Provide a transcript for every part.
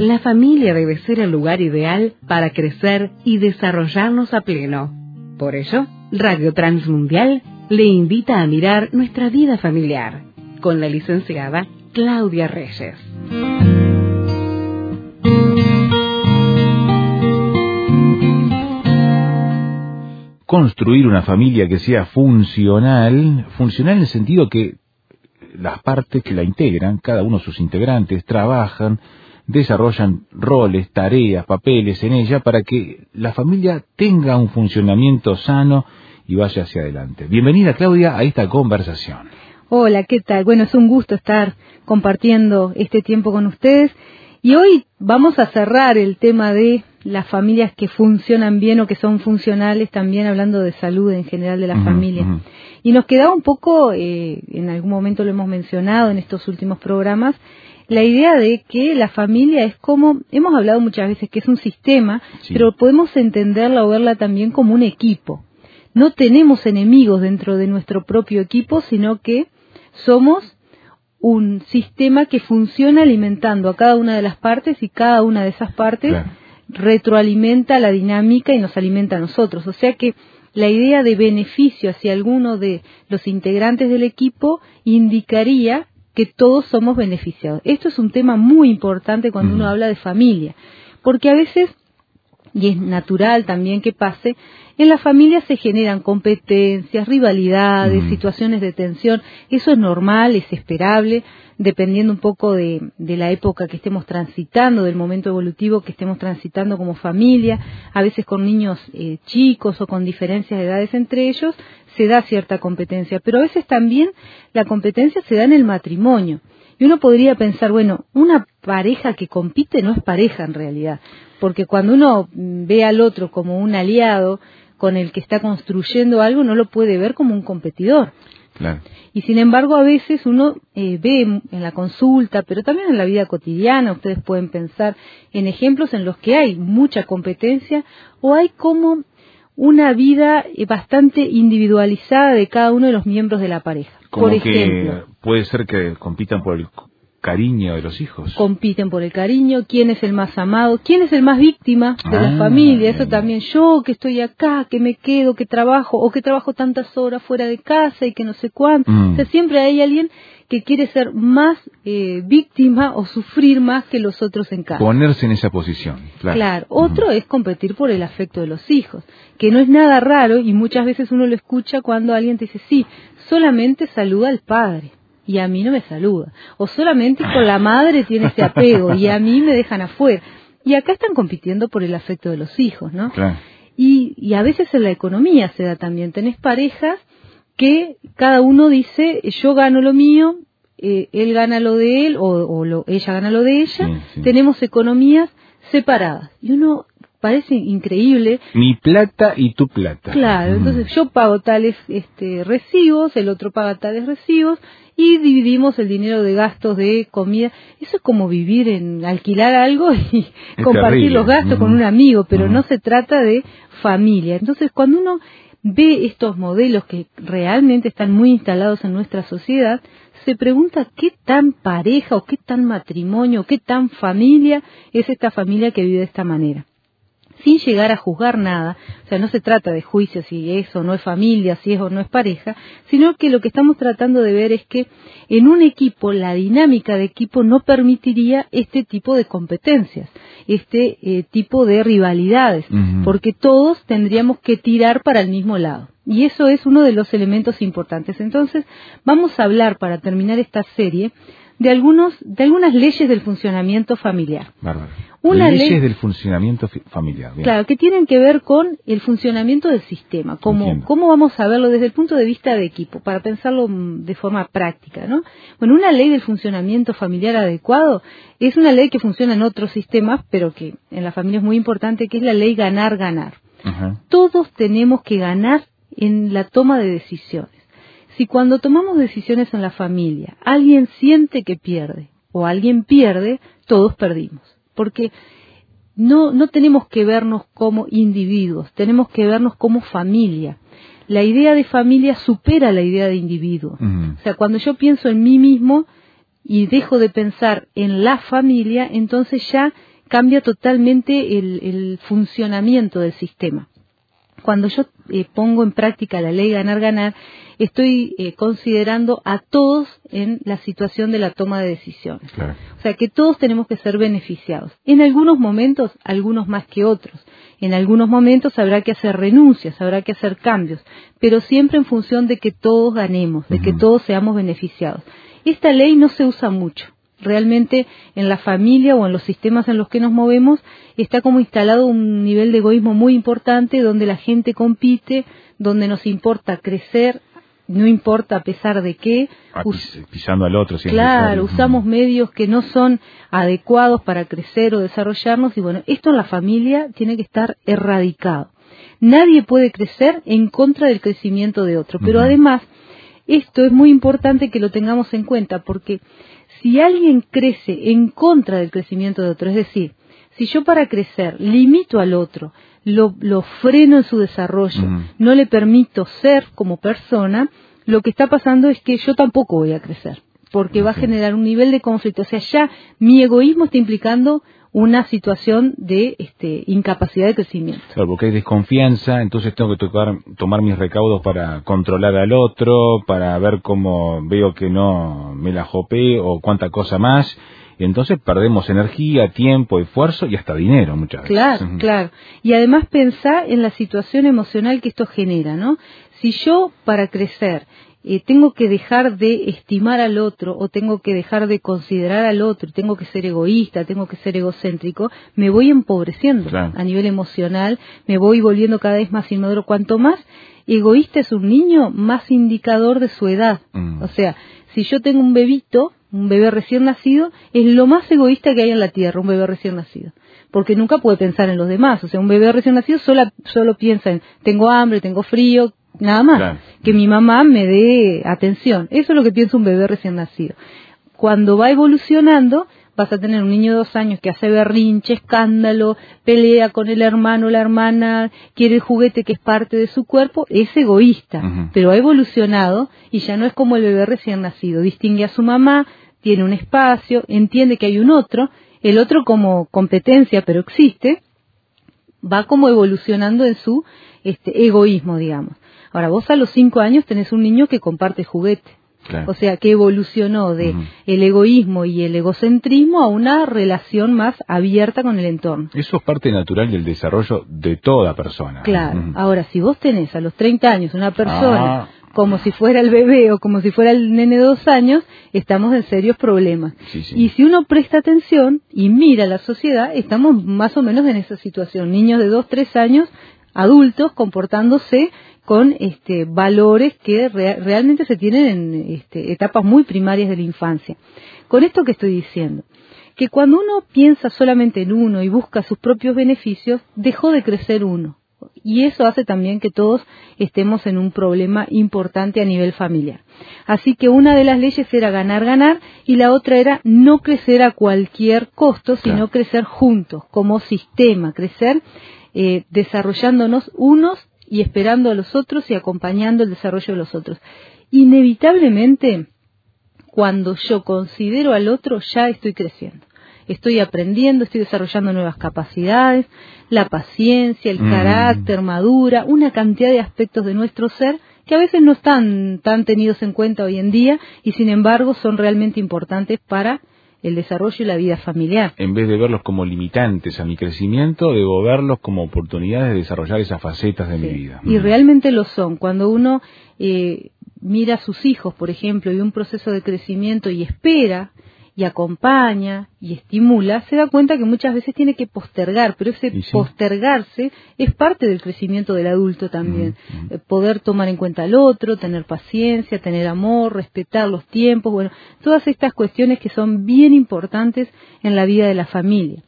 La familia debe ser el lugar ideal para crecer y desarrollarnos a pleno. Por ello, Radio Transmundial le invita a mirar nuestra vida familiar con la licenciada Claudia Reyes. Construir una familia que sea funcional en el sentido que las partes que la integran, cada uno de sus integrantes, trabajan, desarrollan roles, tareas, papeles en ella para que la familia tenga un funcionamiento sano y vaya hacia adelante. Bienvenida, Claudia, a esta conversación. Hola, ¿qué tal? Bueno, es un gusto estar compartiendo este tiempo con ustedes y hoy vamos a cerrar el tema de las familias que funcionan bien o que son funcionales, también hablando de salud en general de la familia. Y nos quedaba un poco, en algún momento lo hemos mencionado en estos últimos programas, la idea de que la familia es como, hemos hablado muchas veces que es un sistema, sí, pero podemos entenderla o verla también como un equipo. No tenemos enemigos dentro de nuestro propio equipo, sino que somos un sistema que funciona alimentando a cada una de las partes y cada una de esas partes retroalimenta la dinámica y nos alimenta a nosotros. O sea que la idea de beneficio hacia alguno de los integrantes del equipo indicaría que todos somos beneficiados. Esto es un tema muy importante cuando uno habla de familia, porque a veces, y es natural también que pase, en la familia se generan competencias, rivalidades, situaciones de tensión. Eso es normal, es esperable, dependiendo un poco de la época que estemos transitando, del momento evolutivo que estemos transitando como familia. A veces con niños chicos o con diferencias de edades entre ellos se da cierta competencia, pero a veces también la competencia se da en el matrimonio. Y uno podría pensar, bueno, una pareja que compite no es pareja en realidad, porque cuando uno ve al otro como un aliado con el que está construyendo algo, no lo puede ver como un competidor. Claro. Y sin embargo, a veces uno ve en la consulta, pero también en la vida cotidiana, ustedes pueden pensar en ejemplos en los que hay mucha competencia o hay como una vida bastante individualizada de cada uno de los miembros de la pareja. Como por ejemplo, que puede ser que compitan por el cariño de los hijos. Compiten por el cariño, quién es el más amado, quién es el más víctima de la familia. Eso también, yo que estoy acá, que me quedo, que trabajo, o que trabajo tantas horas fuera de casa y que no sé cuánto. O sea, siempre hay alguien que quiere ser más víctima o sufrir más que los otros en casa. Ponerse en esa posición. Claro. Otro es competir por el afecto de los hijos, que no es nada raro y muchas veces uno lo escucha cuando alguien te dice, sí, solamente saluda al padre y a mí no me saluda, o solamente con la madre tiene ese apego y a mí me dejan afuera. Y acá están compitiendo por el afecto de los hijos, ¿no? Claro. Y a veces en la economía se da también. Tenés parejas que cada uno dice, yo gano lo mío, él gana lo de él, ella gana lo de ella. Sí. Tenemos economías separadas. Y uno parece increíble. Mi plata y tu plata. Claro, entonces yo pago tales recibos, el otro paga tales recibos, y dividimos el dinero de gastos de comida. Eso es como vivir alquilar algo y compartir terrible. Los gastos con un amigo, pero no se trata de familia. Entonces, cuando uno ve estos modelos que realmente están muy instalados en nuestra sociedad, se pregunta qué tan pareja o qué tan matrimonio o qué tan familia es esta familia que vive de esta manera. Sin llegar a juzgar nada, o sea, no se trata de juicio si es o no es familia, si es o no es pareja, sino que lo que estamos tratando de ver es que en un equipo, la dinámica de equipo no permitiría este tipo de competencias, este tipo de rivalidades, porque todos tendríamos que tirar para el mismo lado. Y eso es uno de los elementos importantes. Entonces, vamos a hablar, para terminar esta serie, de algunas leyes del funcionamiento familiar. Bárbaro. Leyes del funcionamiento familiar. Bien. Claro, que tienen que ver con el funcionamiento del sistema. ¿Cómo vamos a verlo desde el punto de vista de equipo? Para pensarlo de forma práctica, ¿no? Bueno, una ley del funcionamiento familiar adecuado es una ley que funciona en otros sistemas, pero que en la familia es muy importante, que es la ley ganar-ganar. Todos tenemos que ganar en la toma de decisiones. Si cuando tomamos decisiones en la familia, alguien siente que pierde o alguien pierde, todos perdimos. Porque no tenemos que vernos como individuos, tenemos que vernos como familia. La idea de familia supera la idea de individuo. O sea, cuando yo pienso en mí mismo y dejo de pensar en la familia, entonces ya cambia totalmente el funcionamiento del sistema. Cuando yo pongo en práctica la ley ganar-ganar, estoy considerando a todos en la situación de la toma de decisiones. Claro. O sea, que todos tenemos que ser beneficiados. En algunos momentos, algunos más que otros. En algunos momentos habrá que hacer renuncias, habrá que hacer cambios, pero siempre en función de que todos ganemos, de que todos seamos beneficiados. Esta ley no se usa mucho. Realmente en la familia o en los sistemas en los que nos movemos está como instalado un nivel de egoísmo muy importante donde la gente compite, donde nos importa crecer, no importa a pesar de qué. Pisando al otro. Si claro, usamos medios que no son adecuados para crecer o desarrollarnos y bueno, esto en la familia tiene que estar erradicado. Nadie puede crecer en contra del crecimiento de otro, pero además esto es muy importante que lo tengamos en cuenta porque si alguien crece en contra del crecimiento de otro, es decir, si yo para crecer limito al otro, lo freno en su desarrollo, no le permito ser como persona, lo que está pasando es que yo tampoco voy a crecer, porque va a generar un nivel de conflicto. O sea, ya mi egoísmo está implicando una situación de incapacidad de crecimiento. Claro, porque hay desconfianza, entonces tengo que tomar mis recaudos para controlar al otro, para ver cómo veo que no me la jopé o cuánta cosa más, y entonces perdemos energía, tiempo, esfuerzo y hasta dinero muchas veces. Claro, claro. Y además pensá en la situación emocional que esto genera, ¿no? Si yo para crecer tengo que dejar de estimar al otro o tengo que dejar de considerar al otro, tengo que ser egoísta, tengo que ser egocéntrico, me voy empobreciendo a nivel emocional, me voy volviendo cada vez más inmaduro. Cuanto más egoísta es un niño, más indicador de su edad. O sea, si yo tengo un bebito, un bebé recién nacido, es lo más egoísta que hay en la tierra, un bebé recién nacido. Porque nunca puede pensar en los demás. O sea, un bebé recién nacido solo piensa en tengo hambre, tengo frío, nada más, que mi mamá me dé atención. Eso es lo que piensa un bebé recién nacido. Cuando va evolucionando, vas a tener un niño de 2 años que hace berrinche, escándalo, pelea con el hermano o la hermana, quiere el juguete que es parte de su cuerpo, es egoísta, pero ha evolucionado y ya no es como el bebé recién nacido. Distingue a su mamá, tiene un espacio, entiende que hay un otro, el otro como competencia, pero existe, va como evolucionando en su egoísmo, digamos. Ahora, vos a los 5 años tenés un niño que comparte juguete. Claro. O sea, que evolucionó de el egoísmo y el egocentrismo a una relación más abierta con el entorno. Eso es parte natural del desarrollo de toda persona. Claro. Ahora, si vos tenés a los 30 años una persona como si fuera el bebé o como si fuera el nene de 2 años, estamos en serios problemas. Sí. Y si uno presta atención y mira la sociedad, estamos más o menos en esa situación. Niños de 2, 3 años, adultos, comportándose con valores que realmente se tienen en etapas muy primarias de la infancia. Con esto que estoy diciendo, que cuando uno piensa solamente en uno y busca sus propios beneficios, dejó de crecer uno. Y eso hace también que todos estemos en un problema importante a nivel familiar. Así que una de las leyes era ganar y la otra era no crecer a cualquier costo, sino crecer juntos, como sistema, crecer desarrollándonos unos y esperando a los otros y acompañando el desarrollo de los otros. Inevitablemente, cuando yo considero al otro, ya estoy creciendo. Estoy aprendiendo, estoy desarrollando nuevas capacidades, la paciencia, el carácter, madura, una cantidad de aspectos de nuestro ser que a veces no están tan tenidos en cuenta hoy en día y sin embargo son realmente importantes para el desarrollo y la vida familiar. En vez de verlos como limitantes a mi crecimiento, debo verlos como oportunidades de desarrollar esas facetas de mi vida. Y realmente lo son. Cuando uno mira a sus hijos, por ejemplo, y un proceso de crecimiento y espera y acompaña y estimula, se da cuenta que muchas veces tiene que postergar, pero ese postergarse es parte del crecimiento del adulto también. Poder tomar en cuenta al otro, tener paciencia, tener amor, respetar los tiempos, bueno, todas estas cuestiones que son bien importantes en la vida de la familia.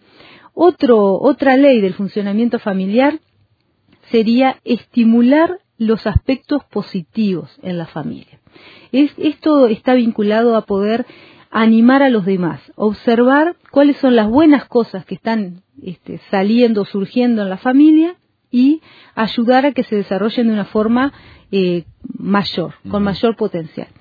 Otra ley del funcionamiento familiar sería estimular los aspectos positivos en la familia. Esto está vinculado a poder animar a los demás, observar cuáles son las buenas cosas que están saliendo, surgiendo en la familia y ayudar a que se desarrollen de una forma mayor, con mayor potencial.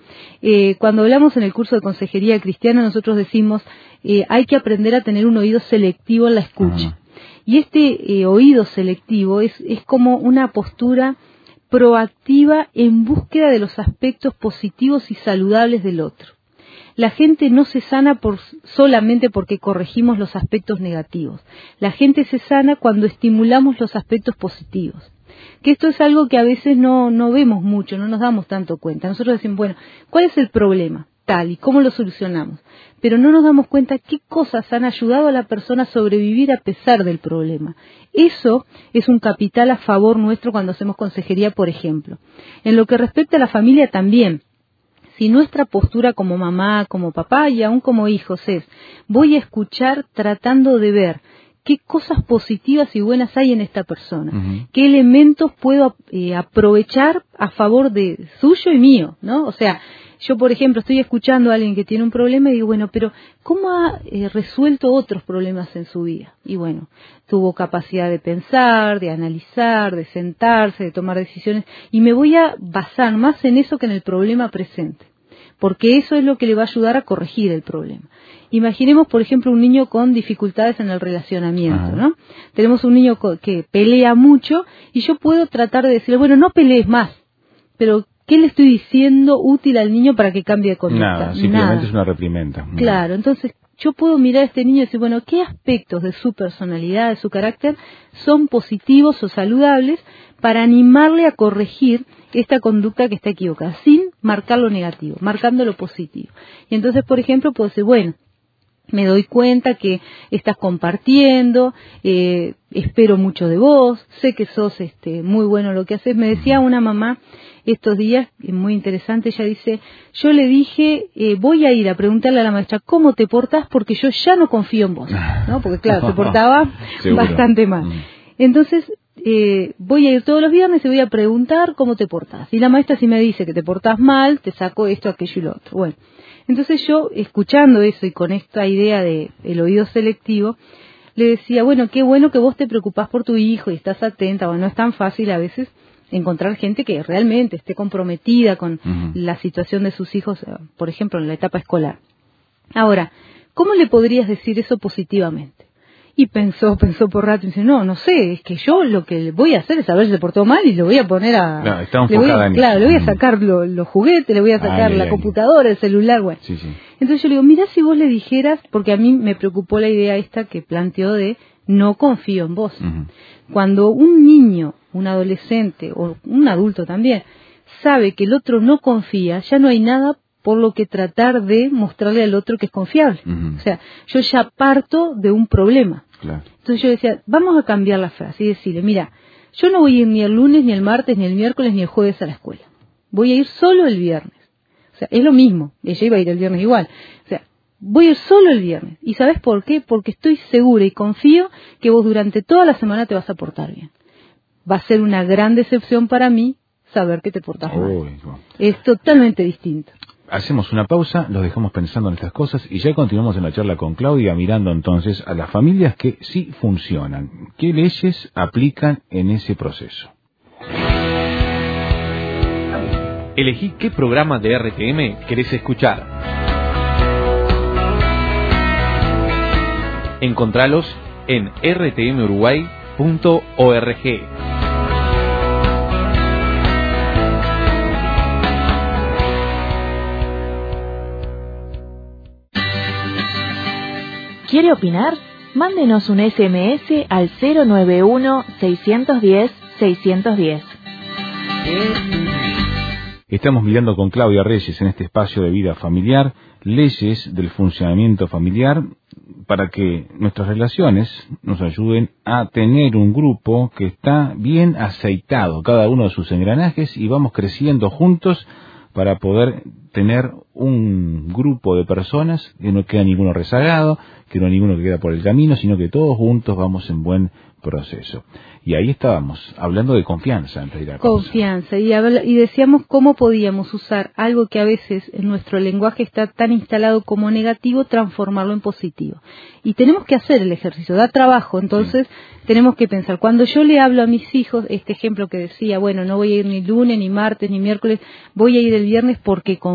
Cuando hablamos en el curso de consejería cristiana, nosotros decimos, hay que aprender a tener un oído selectivo en la escucha. Y este oído selectivo es como una postura proactiva en búsqueda de los aspectos positivos y saludables del otro. La gente no se sana solamente porque corregimos los aspectos negativos. La gente se sana cuando estimulamos los aspectos positivos. Que esto es algo que a veces no vemos mucho, no nos damos tanto cuenta. Nosotros decimos, bueno, ¿cuál es el problema? Tal, ¿y cómo lo solucionamos? Pero no nos damos cuenta qué cosas han ayudado a la persona a sobrevivir a pesar del problema. Eso es un capital a favor nuestro cuando hacemos consejería, por ejemplo. En lo que respecta a la familia también. Si nuestra postura como mamá, como papá y aún como hijos es, voy a escuchar tratando de ver qué cosas positivas y buenas hay en esta persona, qué elementos puedo aprovechar a favor de suyo y mío, ¿no? O sea, yo, por ejemplo, estoy escuchando a alguien que tiene un problema y digo, bueno, pero ¿cómo ha resuelto otros problemas en su vida? Y bueno, tuvo capacidad de pensar, de analizar, de sentarse, de tomar decisiones, y me voy a basar más en eso que en el problema presente, porque eso es lo que le va a ayudar a corregir el problema. Imaginemos, por ejemplo, un niño con dificultades en el relacionamiento, ¿no? Tenemos un niño que pelea mucho y yo puedo tratar de decirle, bueno, no pelees más, pero ¿qué le estoy diciendo útil al niño para que cambie de conducta? Nada, simplemente es una reprimenda. Claro, entonces yo puedo mirar a este niño y decir, bueno, ¿qué aspectos de su personalidad, de su carácter, son positivos o saludables para animarle a corregir esta conducta que está equivocada, sin marcar lo negativo, marcando lo positivo? Y entonces, por ejemplo, puedo decir, bueno, me doy cuenta que estás compartiendo, espero mucho de vos, sé que sos muy bueno lo que haces. Me decía una mamá estos días, muy interesante, ella dice, yo le dije, voy a ir a preguntarle a la maestra cómo te portás porque yo ya no confío en vos, ¿no? Porque claro, se portaba bastante mal. Entonces, voy a ir todos los viernes y voy a preguntar cómo te portás. Y la maestra si me dice que te portás mal, te saco esto, aquello y lo otro. Bueno, entonces yo, escuchando eso y con esta idea de el oído selectivo, le decía, bueno, qué bueno que vos te preocupás por tu hijo y estás atenta. Bueno, no es tan fácil a veces encontrar gente que realmente esté comprometida con la situación de sus hijos, por ejemplo, en la etapa escolar. Ahora, ¿cómo le podrías decir eso positivamente? Y pensó por rato y dice, no sé, es que yo lo que voy a hacer es saber si se portó mal y lo voy a poner a... Claro, está enfocada en claro, le voy a sacar los juguetes, le voy a sacar la computadora, el celular, bueno. Sí. Entonces yo le digo, mira si vos le dijeras, porque a mí me preocupó la idea esta que planteó de no confío en vos. Cuando un niño, un adolescente o un adulto también sabe que el otro no confía, ya no hay nada por lo que tratar de mostrarle al otro que es confiable. O sea, yo ya parto de un problema. Claro. Entonces yo decía, vamos a cambiar la frase y decirle, mira, yo no voy a ir ni el lunes, ni el martes, ni el miércoles, ni el jueves a la escuela. Voy a ir solo el viernes. O sea, es lo mismo. Ella iba a ir el viernes igual. O sea, voy a ir solo el viernes. ¿Y sabes por qué? Porque estoy segura y confío que vos durante toda la semana te vas a portar bien. Va a ser una gran decepción para mí saber que te portas mal. Es totalmente distinto. Hacemos una pausa, los dejamos pensando en estas cosas y ya continuamos en la charla con Claudia, mirando entonces a las familias que sí funcionan. ¿Qué leyes aplican en ese proceso? Elegí qué programa de RTM querés escuchar. Encontralos en rtmuruguay.org. ¿Quiere opinar? Mándenos un SMS al 091-610-610. Estamos mirando con Claudia Reyes en este espacio de vida familiar, leyes del funcionamiento familiar, para que nuestras relaciones nos ayuden a tener un grupo que está bien aceitado, cada uno de sus engranajes, y vamos creciendo juntos para poder tener un grupo de personas que no queda ninguno rezagado, que no hay ninguno que queda por el camino, sino que todos juntos vamos en buen proceso. Y ahí estábamos, hablando de confianza en realidad. Confianza, y decíamos cómo podíamos usar algo que a veces en nuestro lenguaje está tan instalado como negativo, transformarlo en positivo. Y tenemos que hacer el ejercicio, da trabajo, entonces tenemos que pensar, cuando yo le hablo a mis hijos, este ejemplo que decía, bueno, no voy a ir ni lunes, ni martes, ni miércoles, voy a ir el viernes porque confío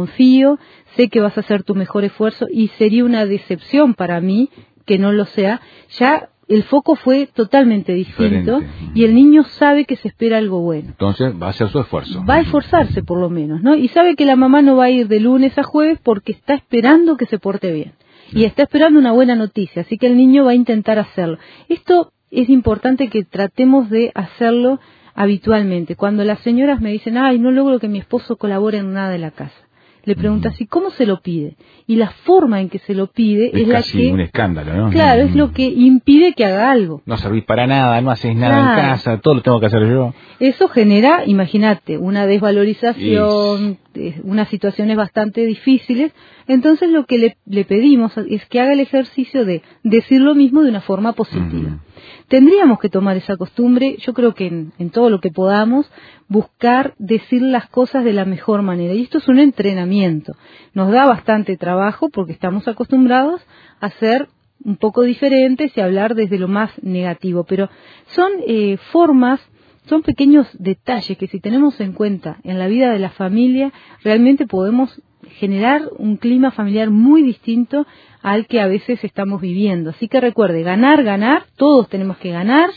confío, sé que vas a hacer tu mejor esfuerzo y sería una decepción para mí que no lo sea. Ya el foco fue totalmente distinto y el niño sabe que se espera algo bueno. Entonces va a hacer su esfuerzo. Va a esforzarse por lo menos, ¿no? Y sabe que la mamá no va a ir de lunes a jueves porque está esperando que se porte bien. Y está esperando una buena noticia, así que el niño va a intentar hacerlo. Esto es importante que tratemos de hacerlo habitualmente. Cuando las señoras me dicen, ay, no logro que mi esposo colabore en nada de la casa, le pregunto así, ¿cómo se lo pide? Y la forma en que se lo pide es la casi que... un escándalo, ¿no? Claro, es lo que impide que haga algo. No servís para nada, no haces nada en casa, todo lo tengo que hacer yo. Eso genera, imagínate, una desvalorización, unas situaciones bastante difíciles. Entonces lo que le pedimos es que haga el ejercicio de decir lo mismo de una forma positiva. Tendríamos que tomar esa costumbre, yo creo que en todo lo que podamos, buscar decir las cosas de la mejor manera. Y esto es un entrenamiento. Nos da bastante trabajo porque estamos acostumbrados a ser un poco diferentes y hablar desde lo más negativo. Pero son formas, son pequeños detalles que si tenemos en cuenta en la vida de la familia, realmente podemos generar un clima familiar muy distinto al que a veces estamos viviendo. Así que recuerde, ganar, todos tenemos que ganar,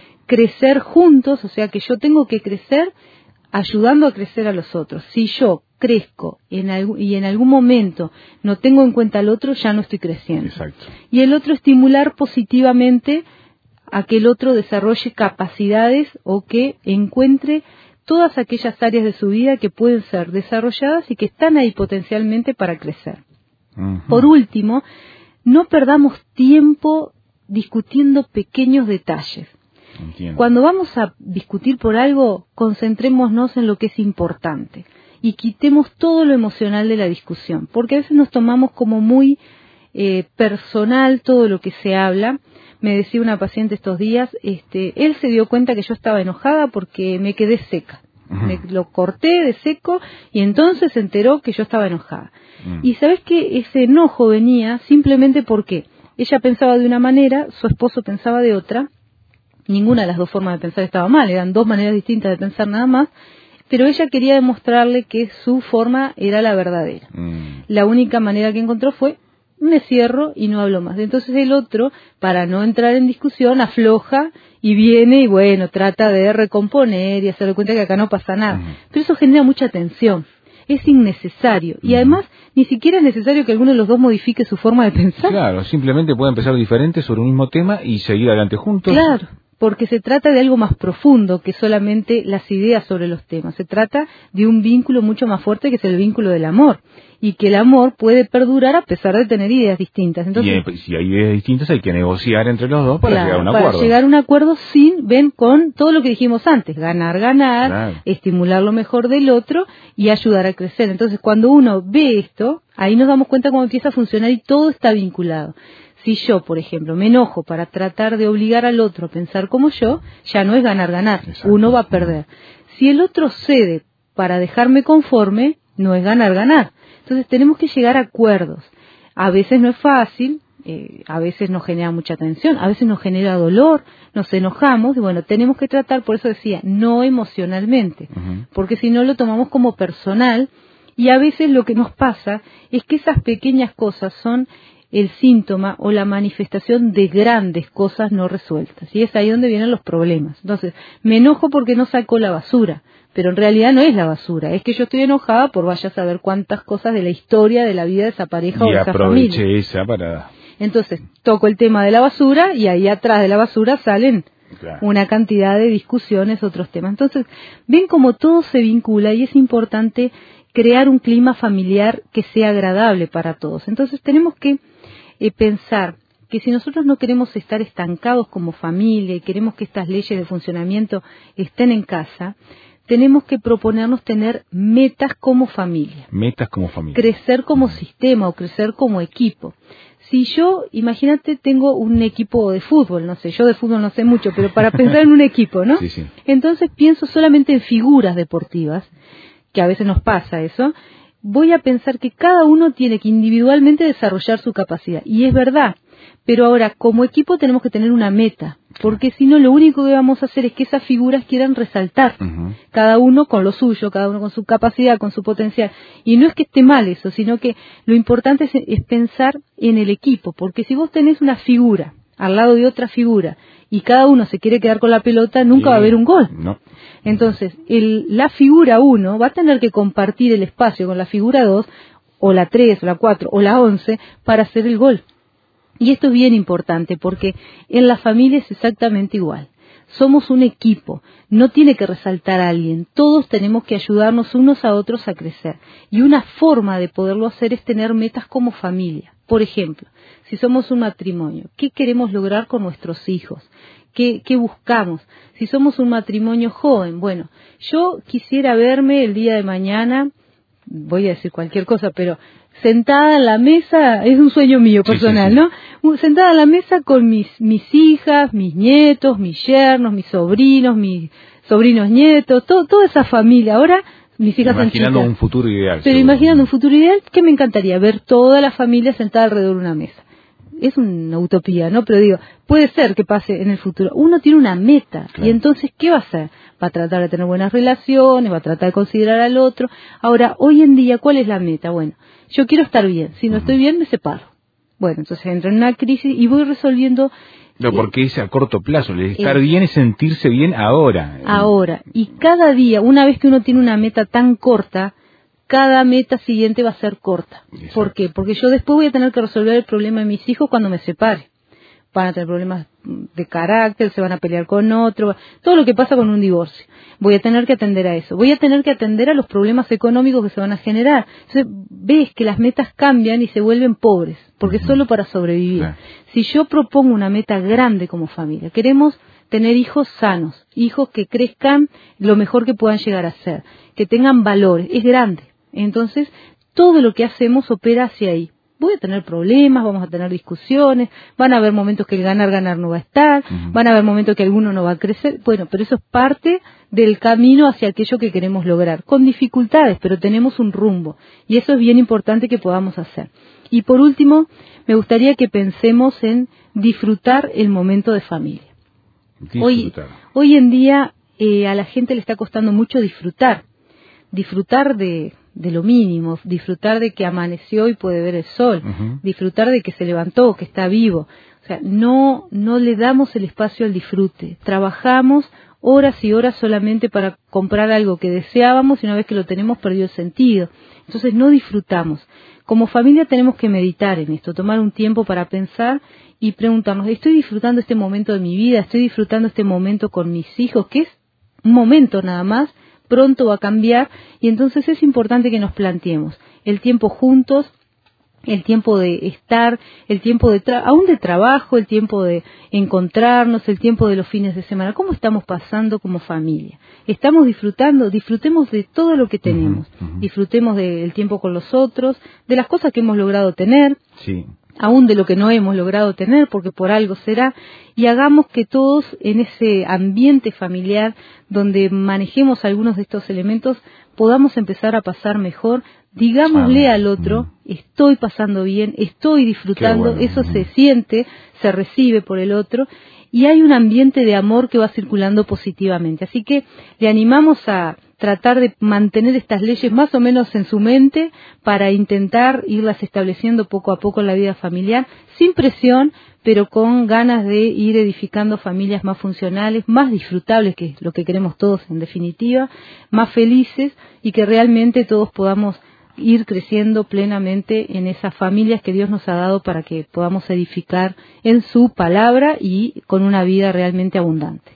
crecer juntos, o sea que yo tengo que crecer ayudando a crecer a los otros. Si yo crezco y en algún momento no tengo en cuenta al otro, ya no estoy creciendo. Exacto. Y el otro estimular positivamente a que el otro desarrolle capacidades o que encuentre todas aquellas áreas de su vida que pueden ser desarrolladas y que están ahí potencialmente para crecer. Por último, no perdamos tiempo discutiendo pequeños detalles. Entiendo. Cuando vamos a discutir por algo, concentrémonos en lo que es importante y quitemos todo lo emocional de la discusión, porque a veces nos tomamos como muy personal todo lo que se habla. Me decía una paciente estos días, él se dio cuenta que yo estaba enojada porque me quedé seca. Me lo corté de seco y entonces se enteró que yo estaba enojada. Y sabes que ese enojo venía simplemente porque ella pensaba de una manera, su esposo pensaba de otra. Ninguna de las dos formas de pensar estaba mal, eran dos maneras distintas de pensar nada más, pero ella quería demostrarle que su forma era la verdadera. La única manera que encontró fue me cierro y no hablo más. Entonces el otro, para no entrar en discusión, afloja y viene y bueno, trata de recomponer y hacerle cuenta que acá no pasa nada. Pero eso genera mucha tensión. Es innecesario. Y además, ni siquiera es necesario que alguno de los dos modifique su forma de pensar. Claro, simplemente pueden pensar diferente sobre un mismo tema y seguir adelante juntos. Claro, porque se trata de algo más profundo que solamente las ideas sobre los temas. Se trata de un vínculo mucho más fuerte que es el vínculo del amor. Y que el amor puede perdurar a pesar de tener ideas distintas. Entonces, y si hay ideas distintas hay que negociar entre los dos para llegar a un acuerdo. Para llegar a un acuerdo con todo lo que dijimos antes, ganar, estimular lo mejor del otro y ayudar a crecer. Entonces cuando uno ve esto, ahí nos damos cuenta cómo empieza a funcionar y todo está vinculado. Si yo, por ejemplo, me enojo para tratar de obligar al otro a pensar como yo, ya no es ganar. Exacto. Uno va a perder. Si el otro cede para dejarme conforme, no es ganar. Entonces tenemos que llegar a acuerdos. A veces no es fácil, a veces nos genera mucha tensión, a veces nos genera dolor, nos enojamos, y bueno, tenemos que tratar, por eso decía, no emocionalmente, porque si no lo tomamos como personal, y a veces lo que nos pasa es que esas pequeñas cosas son el síntoma o la manifestación de grandes cosas no resueltas, y es ahí donde vienen los problemas. Entonces, me enojo porque no sacó la basura, pero en realidad no es la basura, es que yo estoy enojada por vaya a saber cuántas cosas de la historia de la vida de esa pareja o de esa familia. Y aproveché esa para... Entonces, toco el tema de la basura y ahí atrás de la basura salen una cantidad de discusiones, otros temas. Entonces, ven cómo todo se vincula y es importante crear un clima familiar que sea agradable para todos. Entonces, tenemos que pensar que si nosotros no queremos estar estancados como familia y queremos que estas leyes de funcionamiento estén en casa, tenemos que proponernos tener metas como familia. Metas como familia. Crecer como sistema o crecer como equipo. Si yo, imagínate, tengo un equipo de fútbol, no sé, yo de fútbol no sé mucho, pero para pensar en un equipo, ¿no? Sí. Entonces pienso solamente en figuras deportivas, que a veces nos pasa eso. Voy a pensar que cada uno tiene que individualmente desarrollar su capacidad. Y es verdad, Pero ahora, como equipo tenemos que tener una meta, porque si no, lo único que vamos a hacer es que esas figuras quieran resaltar, cada uno con lo suyo, cada uno con su capacidad, con su potencial. Y no es que esté mal eso, sino que lo importante es pensar en el equipo, porque si vos tenés una figura al lado de otra figura y cada uno se quiere quedar con la pelota, nunca va a haber un gol. No. Entonces, la figura 1 va a tener que compartir el espacio con la figura 2, o la 3, o la 4, o la 11, para hacer el gol. Y esto es bien importante porque en la familia es exactamente igual. Somos un equipo, no tiene que resaltar a alguien, todos tenemos que ayudarnos unos a otros a crecer. Y una forma de poderlo hacer es tener metas como familia. Por ejemplo, si somos un matrimonio, ¿qué queremos lograr con nuestros hijos? ¿Qué buscamos? Si somos un matrimonio joven, bueno, yo quisiera verme el día de mañana, voy a decir cualquier cosa, pero sentada en la mesa, es un sueño mío personal, sí. ¿No? Sentada en la mesa con mis hijas, mis nietos, mis yernos, mis sobrinos nietos, toda esa familia. Ahora, mis hijas son chicas. Imaginando un futuro ideal. Pero imaginando un futuro ideal, ¿qué me encantaría? Ver toda la familia sentada alrededor de una mesa. Es una utopía, ¿no? Pero digo, puede ser que pase en el futuro. Uno tiene una meta, claro. Y entonces, ¿qué va a hacer? Va a tratar de tener buenas relaciones, va a tratar de considerar al otro. Ahora, hoy en día, ¿cuál es la meta? Bueno, yo quiero estar bien. Si no estoy bien, me separo. Bueno, entonces entro en una crisis y voy resolviendo. No, porque es a corto plazo. Estar bien es sentirse bien ahora. Ahora. Y cada día, una vez que uno tiene una meta tan corta, cada meta siguiente va a ser corta. Exacto. ¿Por qué? Porque yo después voy a tener que resolver el problema de mis hijos cuando me separe. Van a tener problemas de carácter, se van a pelear con otro, todo lo que pasa con un divorcio. Voy a tener que atender a eso. Voy a tener que atender a los problemas económicos que se van a generar. Entonces, ves que las metas cambian y se vuelven pobres, porque solo para sobrevivir. Claro. Si yo propongo una meta grande como familia, queremos tener hijos sanos, hijos que crezcan lo mejor que puedan llegar a ser, que tengan valores, es grande. Entonces, todo lo que hacemos opera hacia ahí. Voy a tener problemas, vamos a tener discusiones, van a haber momentos que el ganar no va a estar, van a haber momentos que alguno no va a crecer, bueno, pero eso es parte del camino hacia aquello que queremos lograr, con dificultades, pero tenemos un rumbo, y eso es bien importante que podamos hacer. Y por último, me gustaría que pensemos en disfrutar el momento de familia. Hoy en día a la gente le está costando mucho disfrutar de lo mínimo, disfrutar de que amaneció y puede ver el sol, disfrutar de que se levantó, que está vivo. O sea, no le damos el espacio al disfrute. Trabajamos horas y horas solamente para comprar algo que deseábamos y una vez que lo tenemos perdió el sentido. Entonces no disfrutamos. Como familia tenemos que meditar en esto, tomar un tiempo para pensar y preguntarnos, ¿estoy disfrutando este momento de mi vida? ¿Estoy disfrutando este momento con mis hijos? Que es un momento nada más, pronto va a cambiar, y entonces es importante que nos planteemos el tiempo juntos, el tiempo de estar, el tiempo aún de trabajo, el tiempo de encontrarnos, el tiempo de los fines de semana. ¿Cómo estamos pasando como familia? ¿Estamos disfrutando? Disfrutemos de todo lo que tenemos. Disfrutemos del tiempo con los otros, de las cosas que hemos logrado tener. Sí. Aún de lo que no hemos logrado tener, porque por algo será, y hagamos que todos en ese ambiente familiar donde manejemos algunos de estos elementos podamos empezar a pasar mejor. Digámosle al otro, estoy pasando bien, estoy disfrutando, bueno. Eso se siente, se recibe por el otro, y hay un ambiente de amor que va circulando positivamente. Así que le animamos a tratar de mantener estas leyes más o menos en su mente para intentar irlas estableciendo poco a poco en la vida familiar, sin presión, pero con ganas de ir edificando familias más funcionales, más disfrutables, que es lo que queremos todos en definitiva, más felices, y que realmente todos podamos ir creciendo plenamente en esas familias que Dios nos ha dado para que podamos edificar en su palabra y con una vida realmente abundante.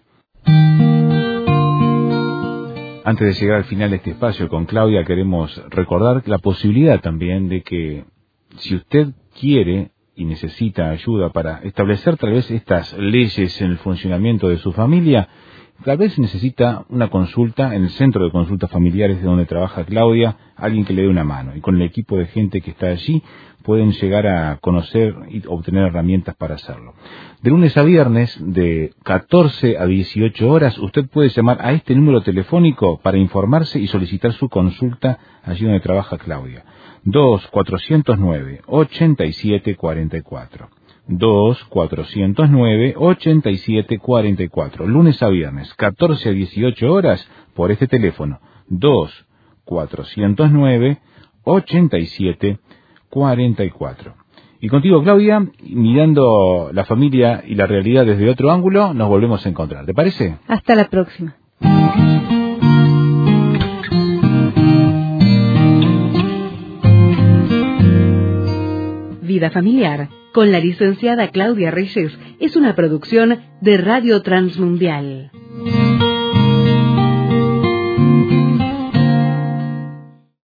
Antes de llegar al final de este espacio con Claudia, queremos recordar la posibilidad también de que si usted quiere y necesita ayuda para establecer tal vez estas leyes en el funcionamiento de su familia, tal vez necesita una consulta en el Centro de Consultas Familiares de donde trabaja Claudia, alguien que le dé una mano. Y con el equipo de gente que está allí pueden llegar a conocer y obtener herramientas para hacerlo. De lunes a viernes, de 14 a 18 horas, usted puede llamar a este número telefónico para informarse y solicitar su consulta allí donde trabaja Claudia. 2-409-8744. 2-409-8744. Lunes a viernes, 14 a 18 horas, por este teléfono, 2-409-8744. Y contigo, Claudia, mirando la familia y la realidad desde otro ángulo, nos volvemos a encontrar. ¿Te parece? Hasta la próxima. Vida Familiar, con la licenciada Claudia Reyes, es una producción de Radio Transmundial.